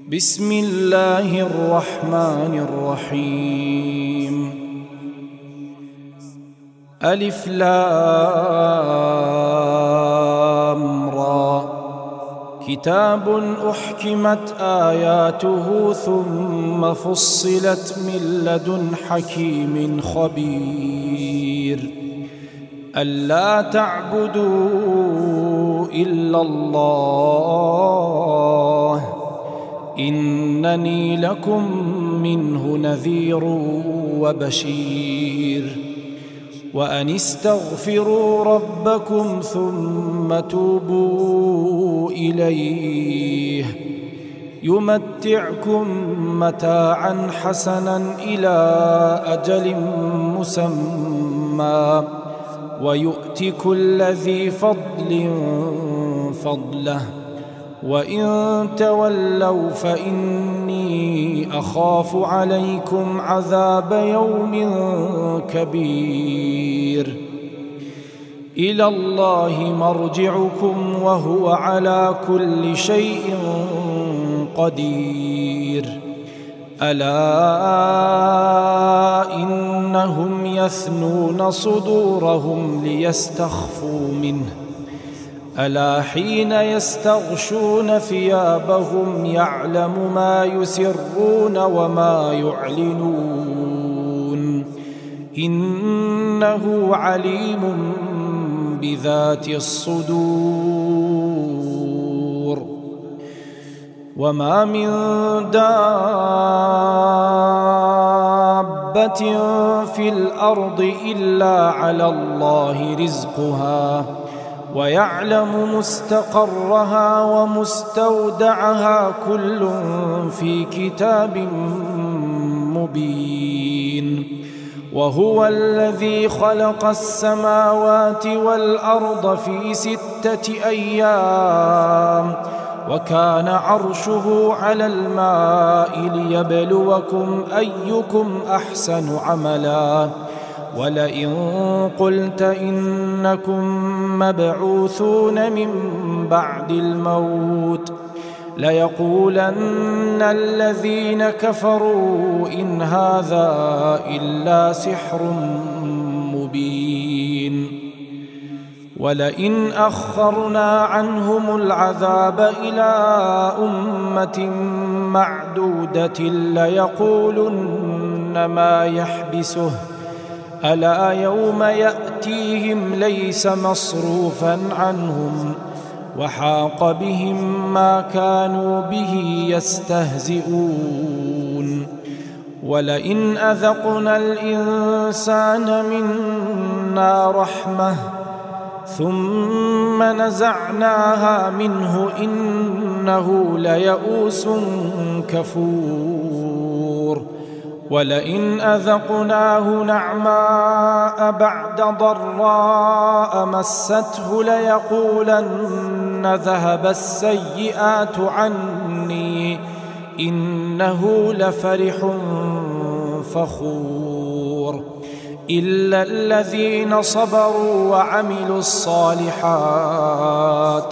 بسم الله الرحمن الرحيم. ألف لام را. كتاب أحكمت آياته ثم فصلت من لدن حكيم خبير. ألا تعبدوا إلا الله إنني لكم منه نذير وبشير. وأن استغفروا ربكم ثم توبوا إليه يمتعكم متاعا حسنا إلى أجل مسمى ويؤت كل ذي فضل فضله وإن تولوا فإني أخاف عليكم عذاب يوم كبير. إلى الله مرجعكم وهو على كل شيء قدير. ألا إنهم يثنون صدورهم ليستخفوا منه ألا حين يستغشون ثيابهم يعلم ما يسرون وما يعلنون إنه عليم بذات الصدور. وما من دابة في الأرض إلا على الله رزقها ويعلم مستقرها ومستودعها كل في كتاب مبين. وهو الذي خلق السماوات والأرض في 6 أيام وكان عرشه على الماء ليبلوكم أيكم أحسن عملا. ولئن قلت إنكم مبعوثون من بعد الموت ليقولن الذين كفروا إن هذا إلا سحر مبين. ولئن أخرنا عنهم العذاب إلى أمة معدودة ليقولن ما يحبسه ألا يوم يأتيهم ليس مصروفا عنهم وحاق بهم ما كانوا به يستهزئون. ولئن أذقنا الإنسان منا رحمة ثم نزعناها منه إنه ليئوس كفور. ولئن أذقناه نعماء بعد ضراء مسته ليقولن ذهب السيئات عني إنه لفرح فخور. إلا الذين صبروا وعملوا الصالحات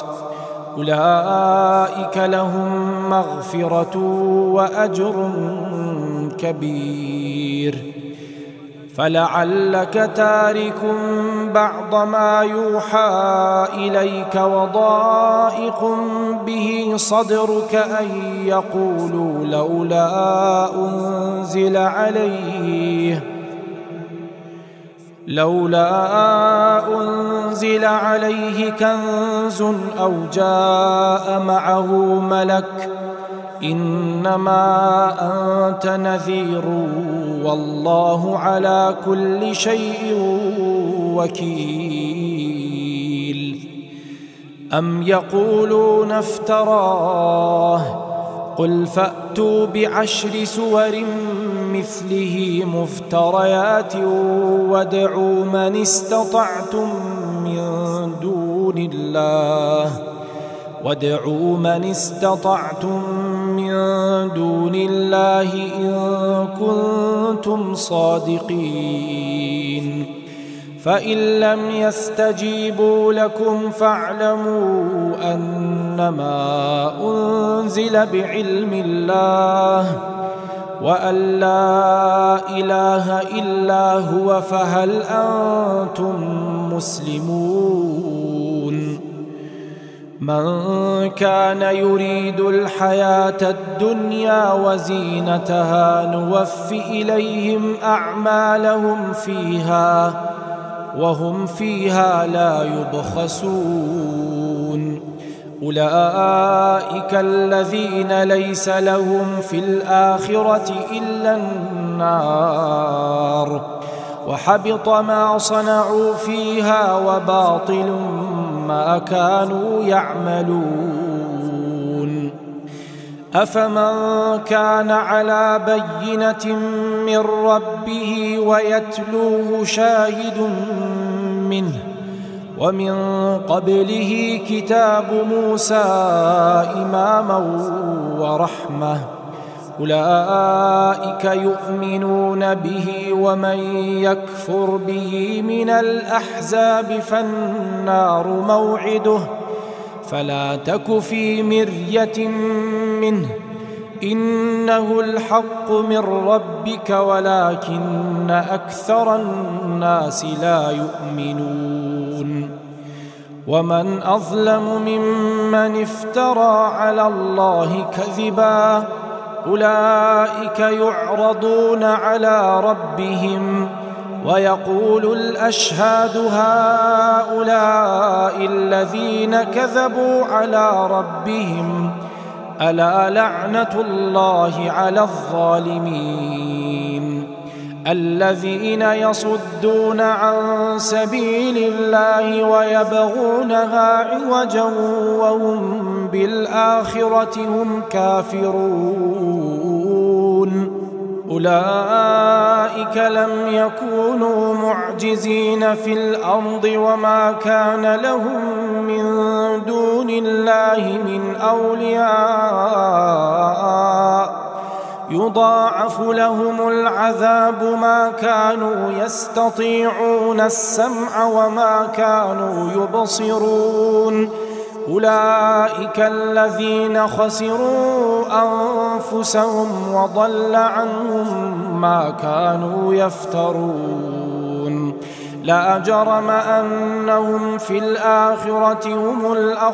أولئك لهم مغفرة وأجر كبير. فلعلك تارك بعض ما يوحى إليك وضائق به صدرك أن يقولوا لولا أنزل عليه كنز أو جاء معه ملك إنما أنت نذير والله على كل شيء وكيل. أم يقولون افتراه قل فأتوا ب10 سور مثله مفتريات وادعوا من استطعتم من دون الله إن كنتم صادقين. فإن لم يستجيبوا لكم فاعلموا أنما أنزل بعلم الله وأن لا إله إلا هو فهل أنتم مسلمون. من كان يريد الحياة الدنيا وزينتها نوف إليهم أعمالهم فيها وهم فيها لا يبخسون. أولئك الذين ليس لهم في الآخرة إلا النار وحبط ما صنعوا فيها وباطل ما كانوا يعملون. أفمن كان على بينة من ربه ويتلوه شاهد منه ومن قبله كتاب موسى إماما ورحمة أولئك يؤمنون به ومن يكفر به من الأحزاب فالنار موعده فلا تك في مرية منه إنه الحق من ربك ولكن أكثر الناس لا يؤمنون. ومن أظلم ممن افترى على الله كذبا أولئك يعرضون على ربهم ويقول الأشهاد هؤلاء الذين كذبوا على ربهم ألا لعنة الله على الظالمين الذين يصدون عن سبيل الله ويبغونها عوجا وهم بالآخرة هم كافرون. أولئك لم يكونوا معجزين في الأرض وما كان لهم من دون الله من أولياء يضاعف لهم العذاب ما كانوا يستطيعون السمع وما كانوا يبصرون. أولئك الذين خسروا أنفسهم وضل عنهم ما كانوا يفترون. لا جرم أنهم في الآخرة هم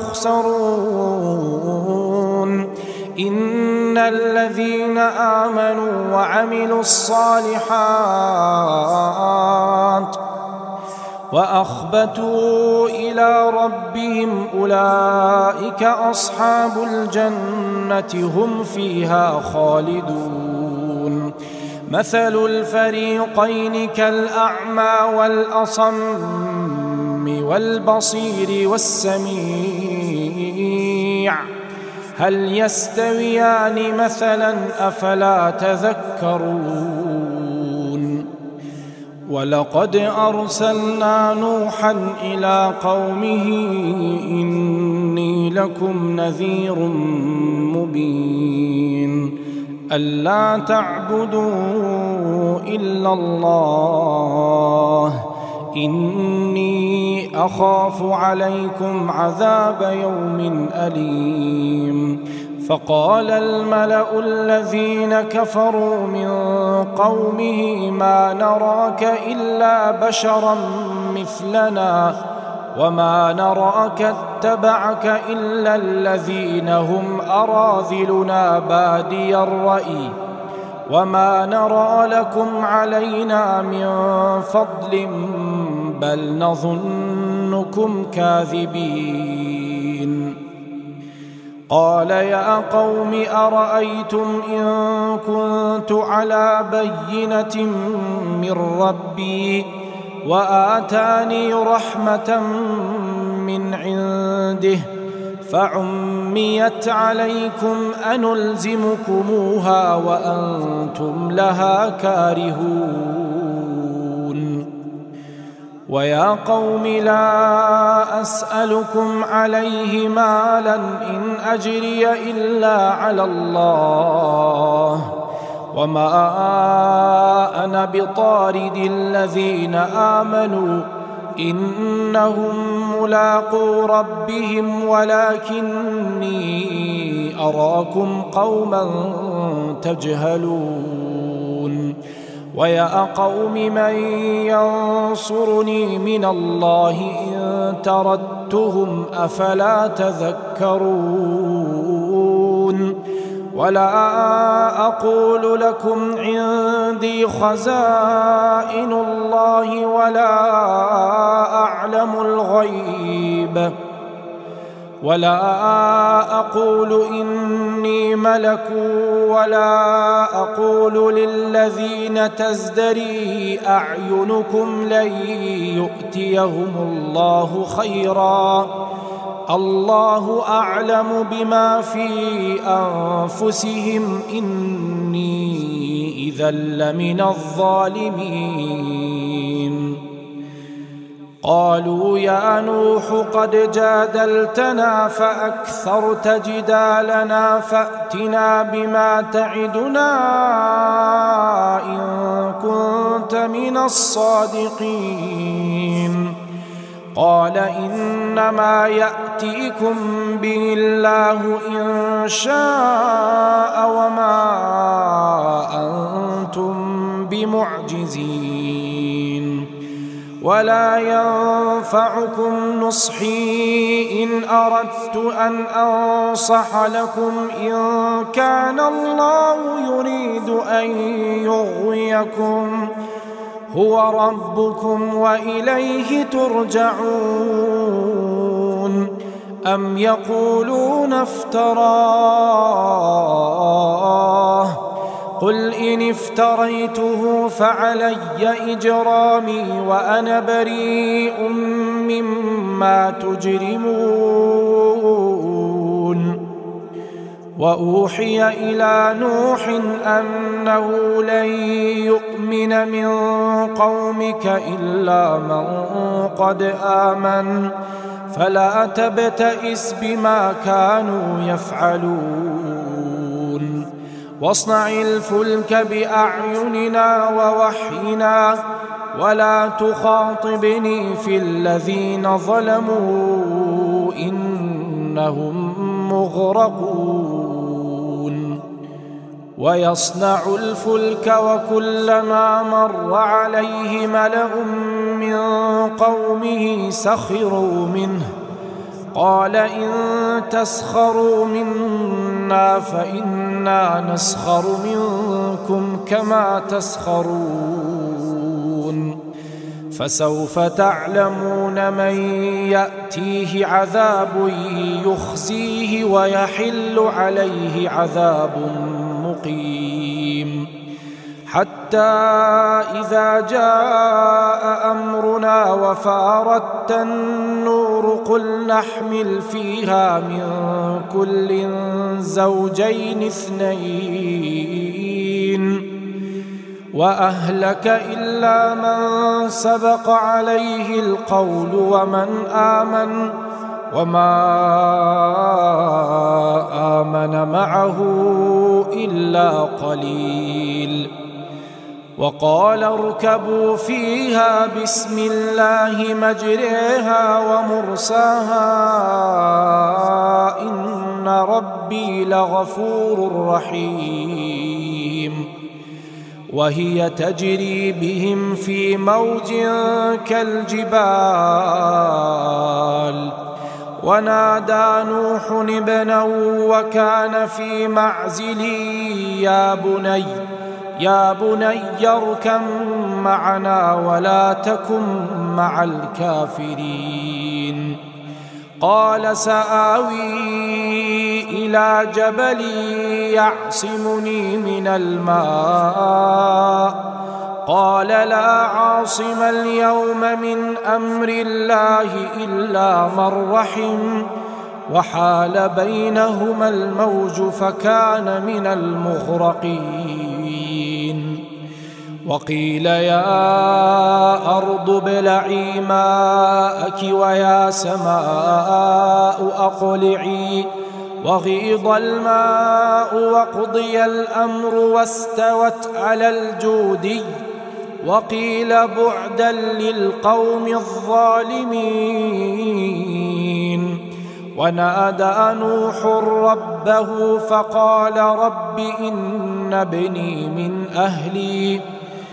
الأخسرون. إن الذين آمنوا وعملوا الصالحات وأخبتوا إلى ربهم أولئك أصحاب الجنة هم فيها خالدون. مثل الفريقين كالأعمى والأصم والبصير والسميع هل يستويان مثلا أفلا تذكرون. ولقد أرسلنا نوحا إلى قومه إني لكم نذير مبين ألا تعبدوا إلا الله إني أخاف عليكم عذاب يوم أليم. فقال الملأ الذين كفروا من قومه ما نراك إلا بشرا مثلنا وما نراك اتبعك إلا الذين هم أراذلنا بادي الرأي وما نرى لكم علينا من فضل بل نظنكم كاذبين. قال يا قوم أرأيتم إن كنت على بينة من ربي وآتاني رحمة من عنده فعميت عليكم أنلزمكموها وأنتم لها كارهون. ويا قوم لا أسألكم عليه مالا إن أجري إلا على الله وما أنا بطارد الذين آمنوا إنهم ملاقو ربهم ولكني أراكم قوما تجهلون ويا قوم من ينصرني من الله إن تردتهم أفلا تذكرون ولا أقول لكم عندي خزائن الله ولا أعلم الغيب ولا أقول إني ملك ولا أقول للذين تزدري أعينكم لن يؤتيهم الله خيرا الله أعلم بما في أنفسهم إني إذا لمن الظالمين قالوا يا نوح قد جادلتنا فأكثرت جدالنا فأتنا بما تعدنا إن كنت من الصادقين قال إنما يأتيكم به الله إن شاء وما أنتم بمعجزين ولا ينفعكم نصحي إن أردت أن أنصح لكم إن كان الله يريد أن يغويكم هو ربكم وإليه ترجعون أم يقولون افتراه قل إن افتريته فعلي إجرامي وأنا بريء مما تجرمون وأوحي إلى نوح أنه لن يؤمن من قومك إلا من قد آمن فلا تبتئس بما كانوا يفعلون واصنع الفلك بأعيننا ووحينا ولا تخاطبني في الذين ظلموا إنهم مغرقون ويصنع الفلك وكلما مر عليه ملأ من قومه سخروا منه قال إن تسخروا منا فإنا نسخر منكم كما تسخرون فسوف تعلمون من يأتيه عذاب يخزيه ويحل عليه عذاب مقيم حتى إذا جاء أمرنا وفارت النور قل نحمل فيها من كل زوجين اثنين وأهلك إلا من سبق عليه القول ومن آمن وما آمن معه إلا قليل وقال اركبوا فيها بسم الله مجريها ومرساها إن ربي لغفور رحيم وهي تجري بهم في موج كالجبال ونادى نوح ابنه وكان في معزل يا بني اركب معنا ولا تكن مع الكافرين قال سآوي إلى جبل يعصمني من الماء قال لا عاصم اليوم من أمر الله إلا من رحم وحال بينهما الموج فكان من المغرقين وقيل يا أرض ابلعي ماءك ويا سماء أقلعي وغيض الماء وقضي الأمر واستوت على الجودي وقيل بعدا للقوم الظالمين. ونادى نوح ربه فقال رب إن ابني من أهلي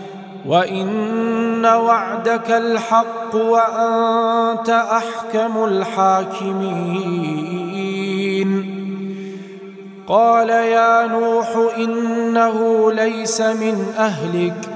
وإن وعدك الحق وأنت أحكم الحاكمين. قال يا نوح إنه ليس من أهلك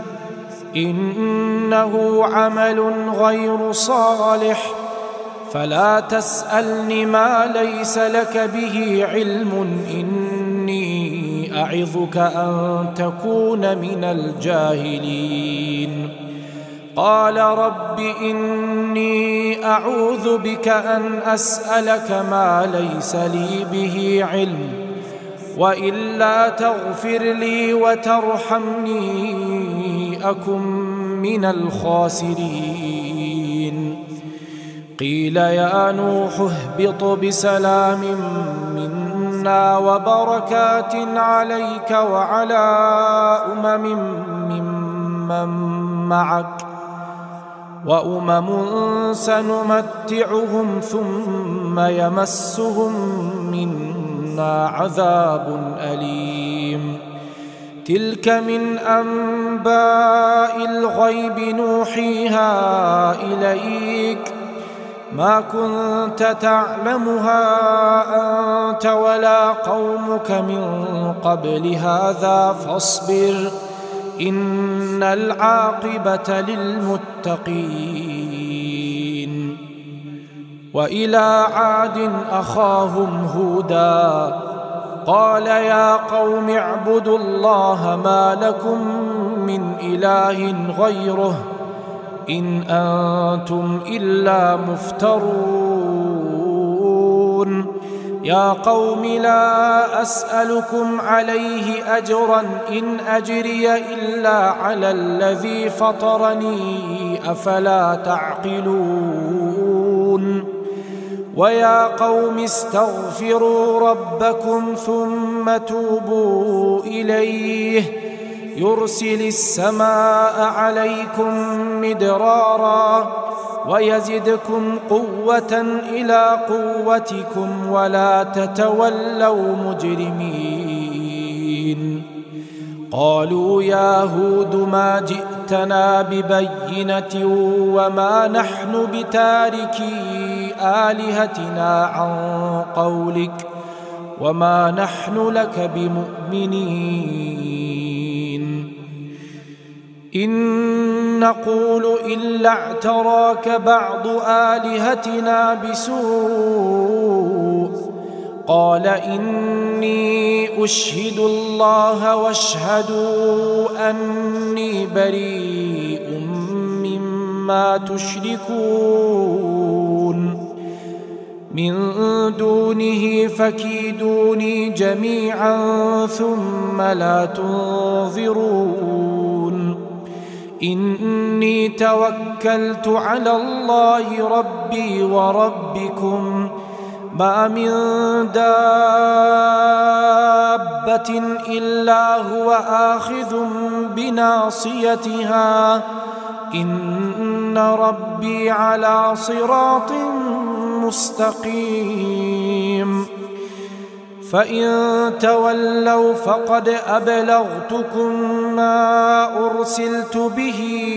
إنه عمل غير صالح فلا تسألني ما ليس لك به علم إني أعظك أن تكون من الجاهلين. قال رب إني أعوذ بك أن أسألك ما ليس لي به علم وإلا تغفر لي وترحمني أكن من الخاسرين. قيل يا نوح اهبط بسلام منا وبركات عليك وعلى ممن معك وأمم سنمتعهم ثم يمسهم منا عذاب أليم. تلك من أنباء الغيب نوحيها إليك ما كنت تعلمها أنت ولا قومك من قبل هذا فاصبر إن العاقبة للمتقين. وإلى عاد أخاهم هودا قال يا قوم اعبدوا الله ما لكم من إله غيره إن أنتم إلا مفترون. يا قوم لا أسألكم عليه أجرا إن أجري إلا على الذي فطرني أفلا تعقلون. ويا قوم استغفروا ربكم ثم توبوا إليه يرسل السماء عليكم مدرارا ويزدكم قوة إلى قوتكم ولا تتولوا مجرمين. قالوا يا هود ما جئتنا ببينة وما نحن بتاركي آلهتنا عن قولك وما نحن لك بمؤمنين إن نقول إلا اعتراك بعض آلهتنا بسوء. قال إني أشهد الله واشهدوا أني بريء مما تشركون من دونه فكيدوني جميعا ثم لا تنظرون. إني توكلت على الله ربي وربكم ما من دابة إلا هو آخذ بناصيتها إن ربي على صراط مستقيم. فإن تولوا فقد أبلغتكم ما أرسلت به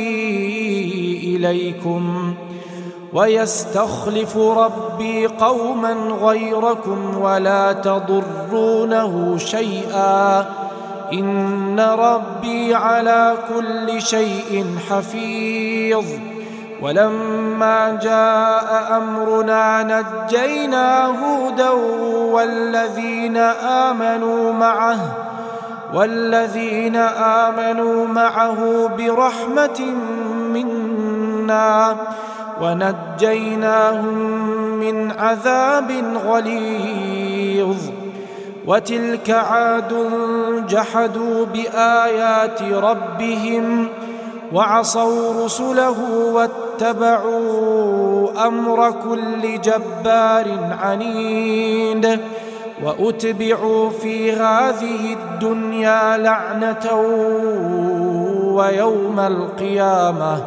إليكم ويستخلف ربي قوما غيركم ولا تضرونه شيئا إن ربي على كل شيء حفيظ. ولما جاء أمرنا نجينا هودا والذين آمنوا معه برحمة منا ونجيناهم من عذاب غليظ. وتلك عاد جحدوا بآيات ربهم وعصوا رسله واتبعوا أمر كل جبار عنيد. وأتبعوا في هذه الدنيا لعنة ويوم القيامة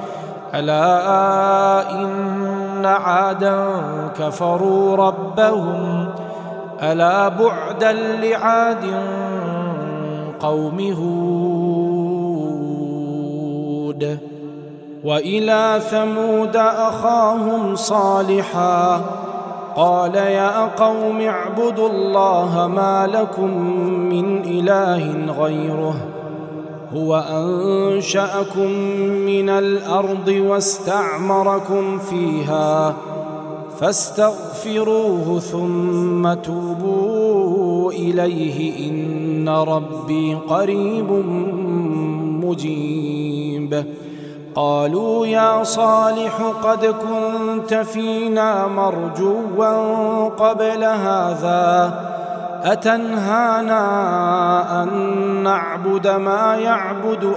ألا إن عادا كفروا ربهم ألا بعدا لعاد قوم هود. وإلى ثمود أخاهم صالحا قال يا قوم اعبدوا الله ما لكم من إله غيره هو أنشأكم من الأرض واستعمركم فيها فاستغفروه ثم توبوا إليه إن ربي قريب مجيب. قالوا يا صالح قد كنت فينا مرجوا قبل هذا أتنهانا أن نعبد ما يعبد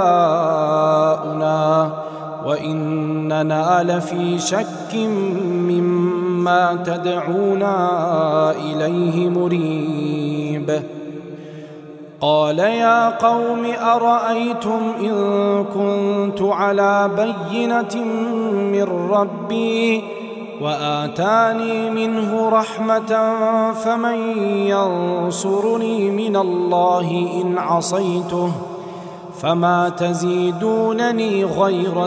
آباؤنا وإننا لفي شك مما تدعونا إليه مريب. قال يا قوم أرأيتم إن كنت على بينة من ربي وآتاني منه رحمة فمن ينصرني من الله إن عصيته فما تزيدونني غير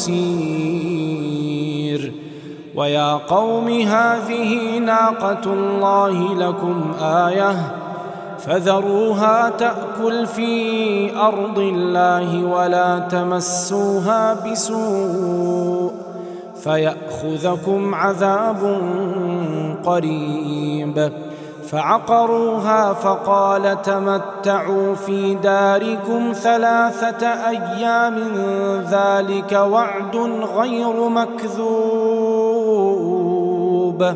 تخسير. ويا قوم هذه ناقة الله لكم آية فذروها تأكل في أرض الله ولا تمسوها بسوء فيأخذكم عذاب قريب. فعقروها فقال تمتعوا في داركم 3 أيام ذلك وعد غير مكذوب.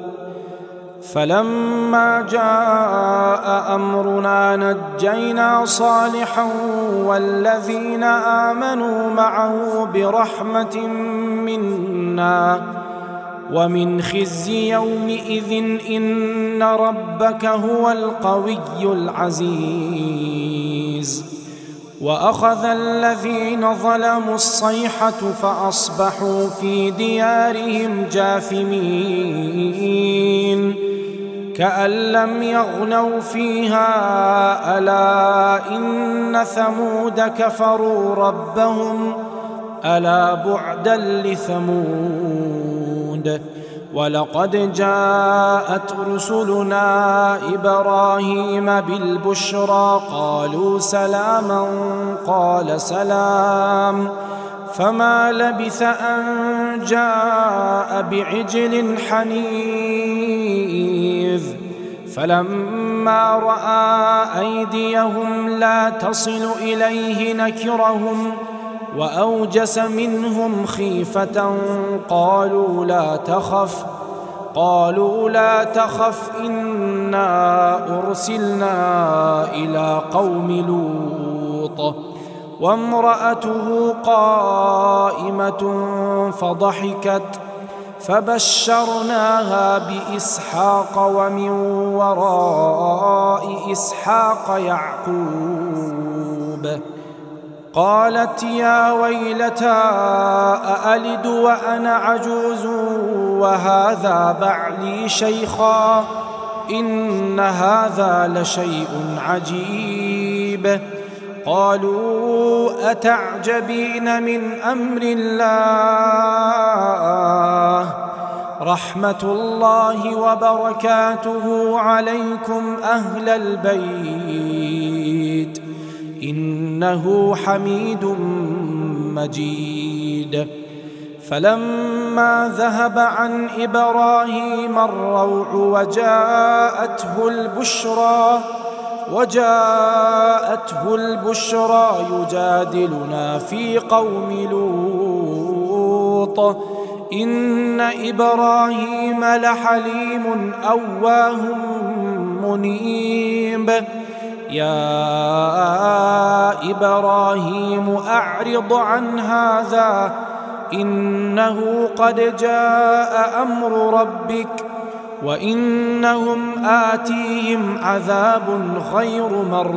فلما جاء أمرنا نجينا صالحا والذين آمنوا معه برحمة منا ومن خزي يومئذ إن ربك هو القوي العزيز. وأخذ الذين ظلموا الصيحة فأصبحوا في ديارهم جاثمين كأن لم يغنوا فيها ألا إن ثمود كفروا ربهم ألا بعدا لثمود. ولقد جاءت رسلنا إبراهيم بالبشرى قالوا سلاما قال سلام فما لبث أن جاء بعجل حنيذ. فلما رأى أيديهم لا تصل إليه نكرهم وأوجس منهم خيفة قالوا لا تخف إنا أرسلنا إلى قوم لوط وامرأته قائمة فضحكت فبشرناها بإسحاق ومن وراء إسحاق يعقوب. قالت يا ويلتى أألد وأنا عجوز وهذا بعلي شيخا إن هذا لشيء عجيب. قالوا أتعجبين من أمر الله رحمة الله وبركاته عليكم أهل البيت إنه حميد مجيد. فلما ذهب عن إبراهيم الروع وجاءته البشرى يجادلنا في قوم لوط إن إبراهيم لحليم أواه منيب. يا إبراهيم أعرض عن هذا إنه قد جاء أمر ربك وإنهم آتيهم عذاب غير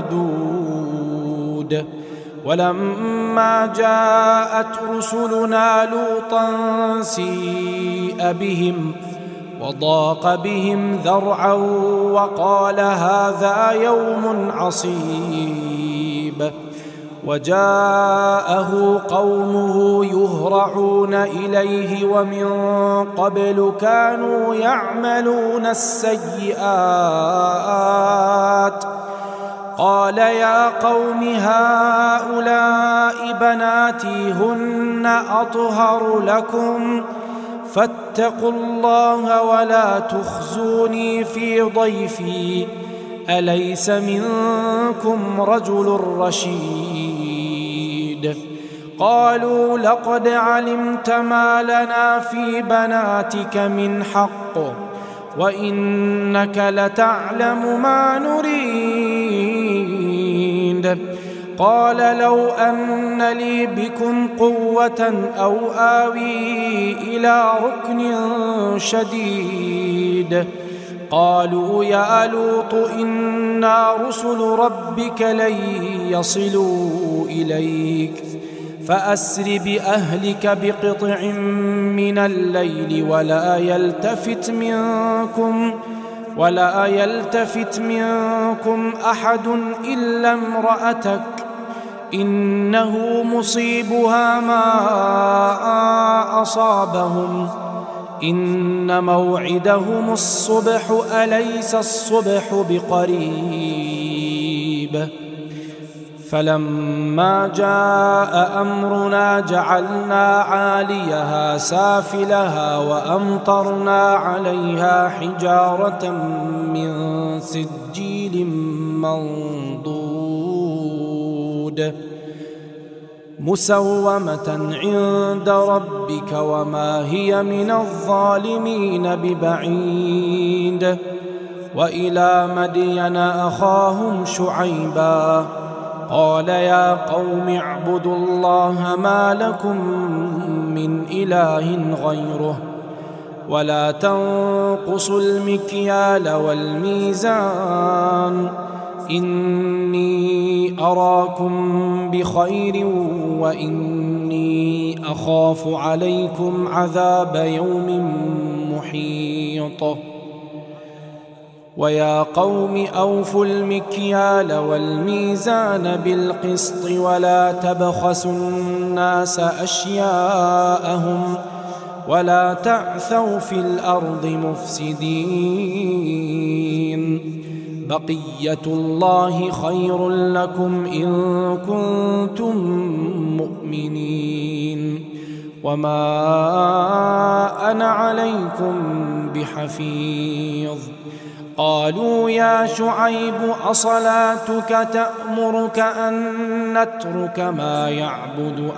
مردود. ولما جاءت رسلنا لوطا سيء بهم وضاق بهم ذرعا وقال هذا يوم عصيب. وجاءه قومه يهرعون إليه ومن قبل كانوا يعملون السيئات. قال يا قوم هؤلاء بناتي هن أطهر لكم فاتقوا الله ولا تخزوني في ضيفي أليس منكم رجل رشيد. قالوا لقد علمت ما لنا في بناتك من حق وإنك لتعلم ما نريد. قال لو أن لي بكم قوة أو آوي إلى ركن شديد. قالوا يا لوط إنا رسل ربك لن يصلوا إليك فأسر بأهلك بقطع من الليل ولا يلتفت منكم أحد إلا امرأتك إنه مصيبها ما أصابهم إن موعدهم الصبح أليس الصبح بقريب. فلما جاء أمرنا جعلنا عاليها سافلها وأمطرنا عليها حجارة من سجيل منضود مسومة عند ربك وما هي من الظالمين ببعيد. وإلى مدين أخاهم شعيبا قال يا قوم اعبدوا الله ما لكم من إله غيره ولا تنقصوا المكيال والميزان إني أراكم بخير وإني أخاف عليكم عذاب يوم محيط. ويا قوم أوفوا المكيال والميزان بالقسط ولا تبخسوا الناس أشياءهم ولا تعثوا في الأرض مفسدين. بقية الله خير لكم إن كنتم مؤمنين وما أنا عليكم بحفيظ. قالوا يا شعيب أصلاتك تأمرك أن نترك ما يعبد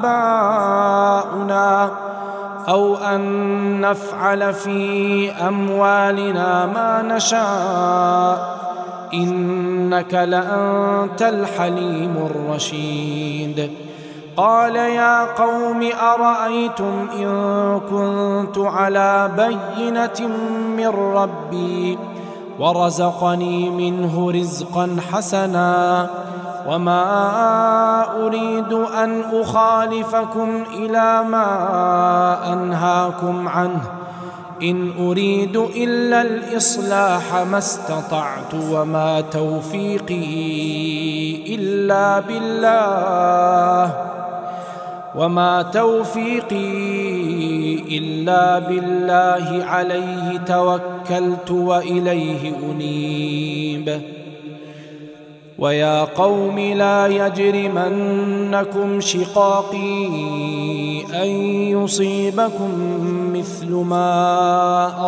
آباؤنا أو أن نفعل في أموالنا ما نشاء إنك لأنت الحليم الرشيد. قال يا قوم أرأيتم إن كنت على بينة من ربي ورزقني منه رزقا حسنا وما أريد أن أخالفكم إلى ما أنهاكم عنه إن أريد إلا الإصلاح ما استطعت وما توفيقي إلا بالله عليه توكلت وإليه أنيب. ويا قوم لا يجرمنكم شقاقي أن يصيبكم مثل ما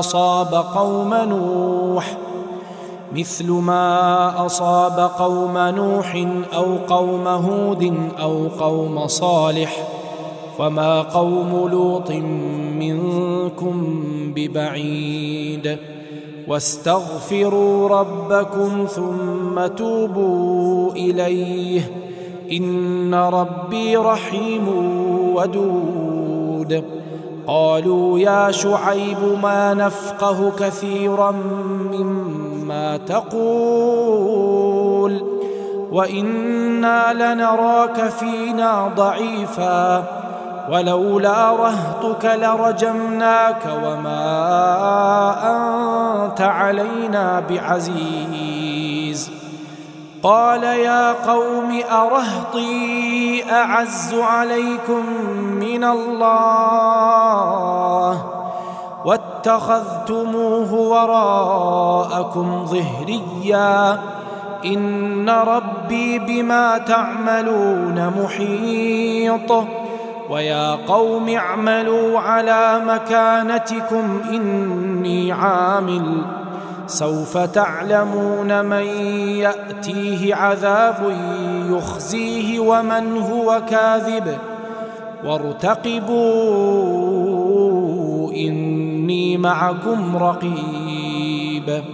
أصاب قوم نوح أو قوم هود أو قوم صالح وما قوم لوط منكم ببعيد. واستغفروا ربكم ثم توبوا إليه إن ربي رحيم ودود. قالوا يا شعيب ما نفقه كثيرا مما تقول وإنا لنراك فينا ضعيفا ولولا رهطك لرجمناك وما أنت علينا بعزيز. قال يا قوم أرهطي أعز عليكم من الله واتخذتموه وراءكم ظهريا إن ربي بما تعملون محيط. ويا قوم اعملوا على مكانتكم إني عامل سوف تعلمون من يأتيه عذاب يخزيه ومن هو كاذب وارتقبوا إني معكم رقيب.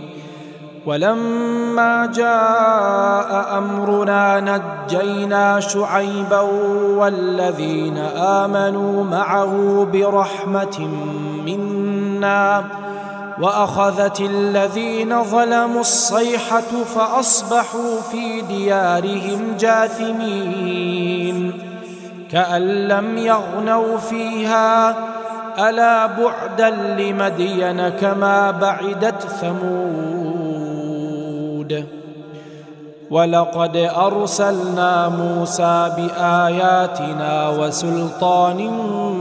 ولما جاء أمرنا نجينا شعيبا والذين آمنوا معه برحمة منا وأخذت الذين ظلموا الصيحة فأصبحوا في ديارهم جاثمين كأن لم يغنوا فيها ألا بعدا لمدين كما بعدت ثمود. ولقد أرسلنا موسى بآياتنا وسلطان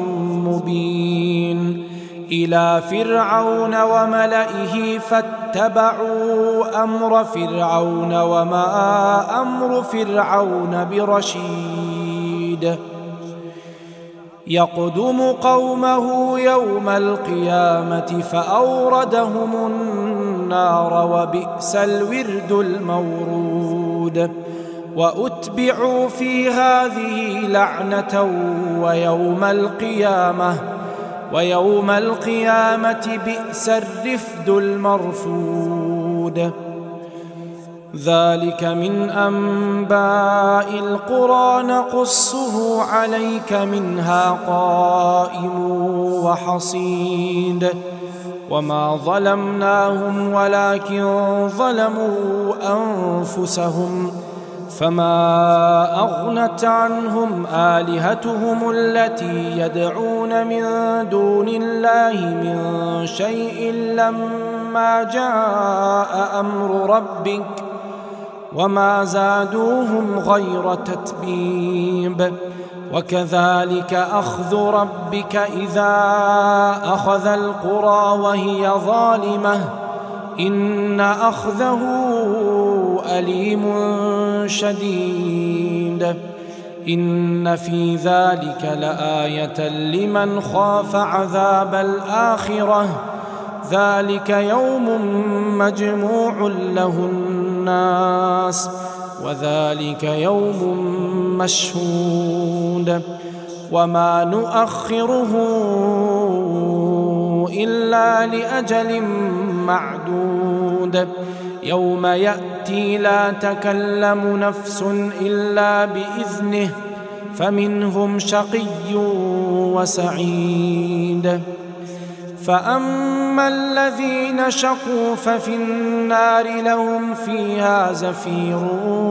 مبين إلى فرعون وملئه فاتبعوا أمر فرعون وما أمر فرعون برشيد. يقدم قومه يوم القيامة فأوردهم النار وبئس الورد المورود. وأتبعوا في هذه لعنة ويوم القيامة بئس الرفد المرفود. ذلك من أنباء القرى نقصه عليك منها قائم وحصيد. وما ظلمناهم ولكن ظلموا أنفسهم فما أغنت عنهم آلهتهم التي يدعون من دون الله من شيء لما جاء أمر ربك وما زادوهم غير تتبيب. وكذلك أخذ ربك إذا أخذ القرى وهي ظالمة إن أخذه أليم شديد. إن في ذلك لآية لمن خاف عذاب الآخرة ذلك يوم مجموع له الناس وذلك يوم مشهود. وما نؤخره إلا لأجل معدود. يوم يأتي لا تكلم نفس إلا بإذنه فمنهم شقي وسعيد. فأما الذين شقوا ففي النار لهم فيها زفير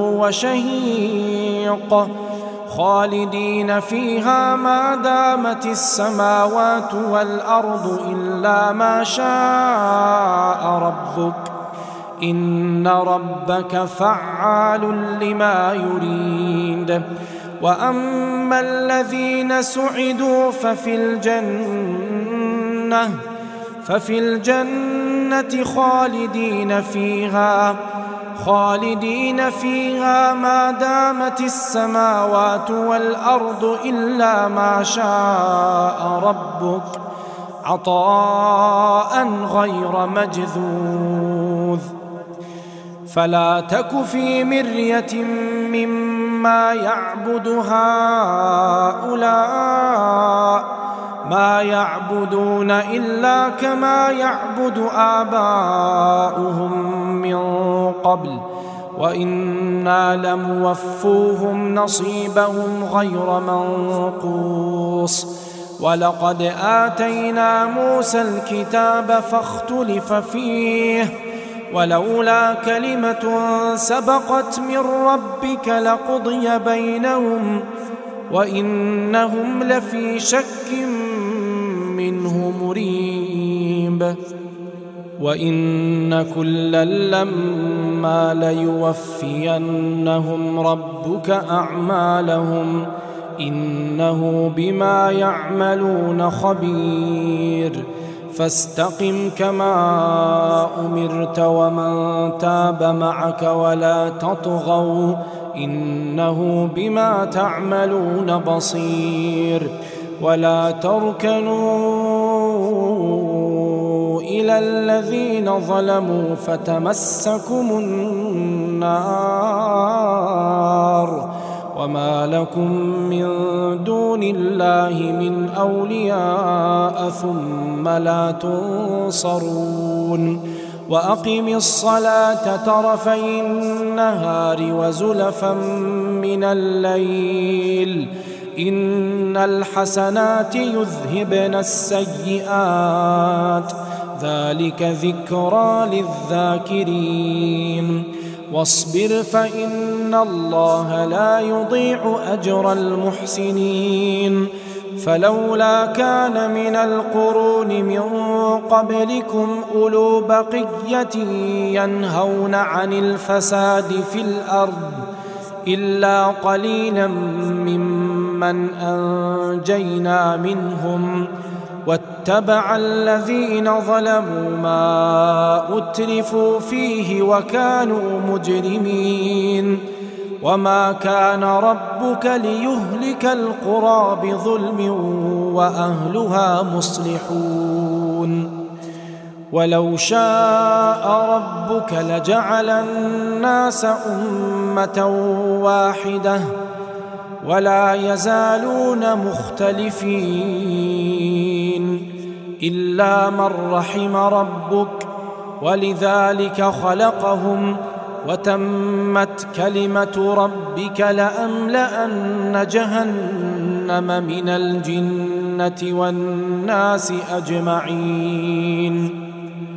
وشهيق خالدين فيها ما دامت السماوات والأرض إلا ما شاء ربك إن ربك فعال لما يريد. وأما الذين سعدوا ففي الجنة خالدين فيها ما دامت السماوات والأرض إلا ما شاء ربك عطاء غير مجذوذ. فلا تك في مرية مما يعبد هؤلاء ما يعبدون إلا كما يعبد آباؤهم من قبل وإنا لموفوهم نصيبهم غير منقوص. ولقد آتينا موسى الكتاب فاختلف فيه ولولا كلمة سبقت من ربك لقضي بينهم وإنهم لفي شك منه مريب وإن كلا لما ليوفينهم ربك أعمالهم إنه بما يعملون خبير فاستقم كما أمرت ومن تاب معك ولا تطغوا إنه بما تعملون بصير ولا تركنوا إلى الذين ظلموا فتمسكم النار وما لكم من دون الله من أولياء ثم لا تنصرون وأقم الصلاة طرفي النهار وزلفا من الليل إن الحسنات يذهبن السيئات ذلك ذكرى للذاكرين واصبر فإن الله لا يضيع أجر المحسنين فلولا كان من القرون من قبلكم أولو بقية ينهون عن الفساد في الأرض إلا قليلا ممن أنجينا منهم واتبع الذين ظلموا ما أترفوا فيه وكانوا مجرمين وما كان ربك ليهلك القرى بظلم وأهلها مصلحون ولو شاء ربك لجعل الناس أمة واحدة ولا يزالون مختلفين إلا من رحم ربك ولذلك خلقهم وتمت كلمة ربك لأملأن جهنم من الجنة والناس أجمعين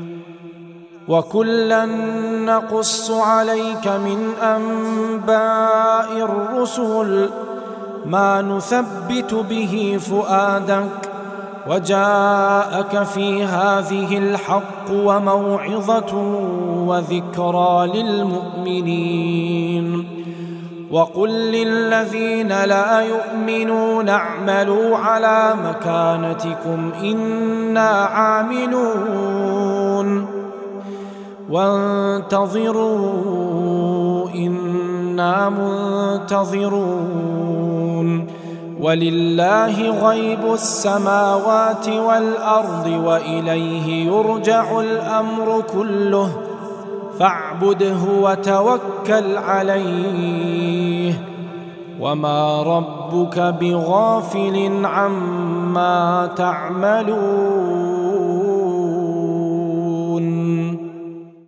وكلا نقص عليك من أنباء الرسل ما نثبت به فؤادك وجاءك في هذه الحق وموعظة وذكرى للمؤمنين وقل للذين لا يؤمنون اعملوا على مكانتكم إنا عاملون وانتظروا إنا منتظرون ولله غيب السماوات والأرض وإليه يرجع الأمر كله فاعبده وتوكل عليه وما ربك بغافل عما تعملون